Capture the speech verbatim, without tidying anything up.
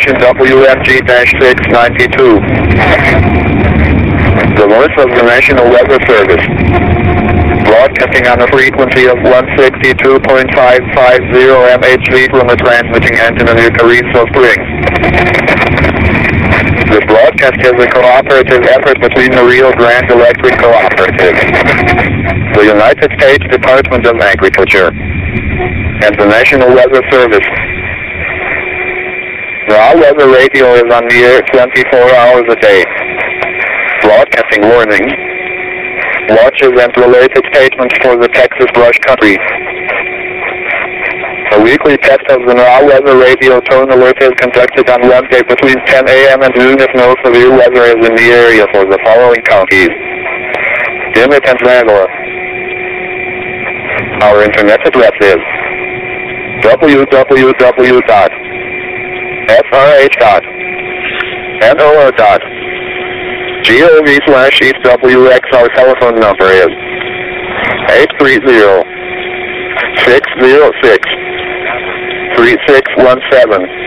station W F G six ninety-two. The voice of the National Weather Service. Broadcasting on a frequency of one sixty-two point five five zero M H Z from the transmitting antenna near Carrizo Springs. This broadcast is a cooperative effort between the Rio Grande Electric Cooperative, the United States Department of Agriculture, and the National Weather Service. Raw weather radio is on the air twenty-four hours a day. Broadcasting warnings, watches, and related statements for the Texas brush country. A weekly test of the raw weather radio tone alert is conducted on Wednesday between ten A M and noon if no severe weather is in the area for the following counties: Dimmitt and Vanilla. Our internet address is w w w dot f r h dot n o r dot gov slash east w x. Our telephone number is eight three zero, six zero six, three six one seven.